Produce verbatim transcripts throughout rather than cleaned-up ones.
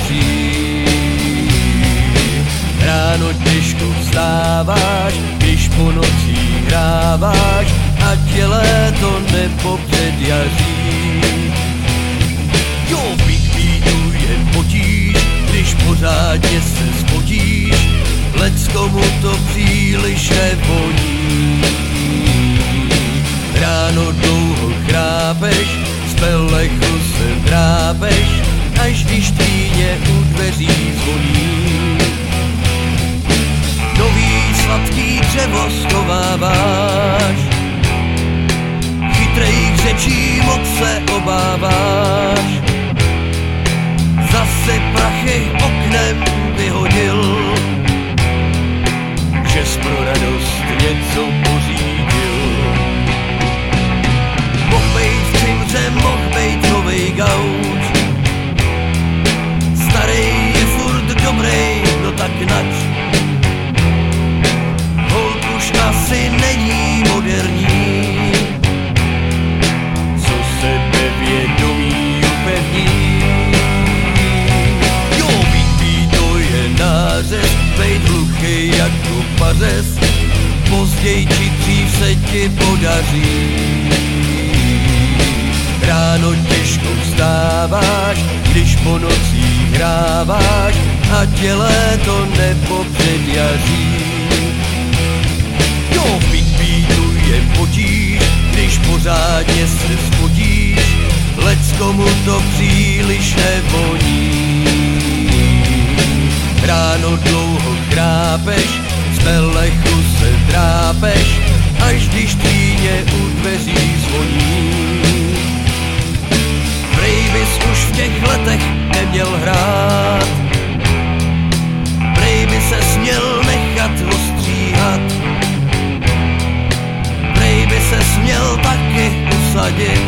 podaří. Ráno těžko vstáváš, když po nocích hráváš, ať je léto nebo předjaří. Jo, Big Beatu je potíž, když pořádně se spodíš, leckomu to příliš nevoní. Ráno dlouho chrápeš, z pelechu se drápeš, až když týně u dveří zvoní. Nový sladký dřevo schováváš, chytrejch řečí moc se obáváš. Zase prachy oknem vyhodil, žes pro radost něco pořídil. Mohl bejt v cimře, mohl bejt novej gauč, starej je furt dobrej, no tak nač. Holt už asi není moderní, co sebevědomí upevní. Jo, Big to je nářez, bejt hluchý jako pařez, později či dřív se ti podaří. Ráno těžko vstáváš, když po nocích hráváš, ať je léto nebo předjaří. Jo, v Big Beatu je potíž, když pořádně se spodíš, leckomu to příliš nevoní. Ráno dlouho chrápeš, z pelechu se drápeš, až když týně u dveří zvoní. Prej bys už v těch letech neměl hrát, prej by se směl nechat ostříhat, prej by se směl taky usadit,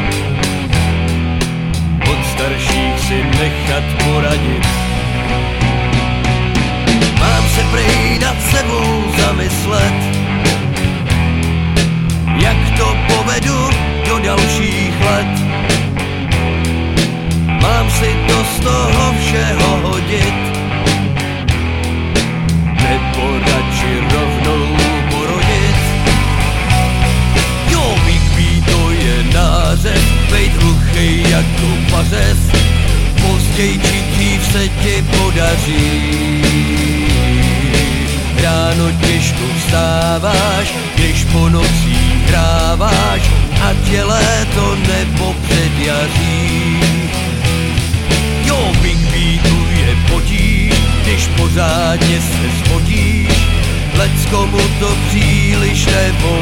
od starších si nechat poradit. Mám se prej nad sebou zamyslet, jak to povedu do dalších let. Mám si to z toho všeho hodit, nebo radši rovnou porodit. Jo, Big Beatu je nářez, bejt hluchý jako pařez, později či dřív se ti podaří. Ráno těžko vstáváš, když po nocích hráváš, ať je léto nebo předjaří. Jo, Big Beatu je potíž, když pořádně se spodíš, leckomu to příliš nevolí.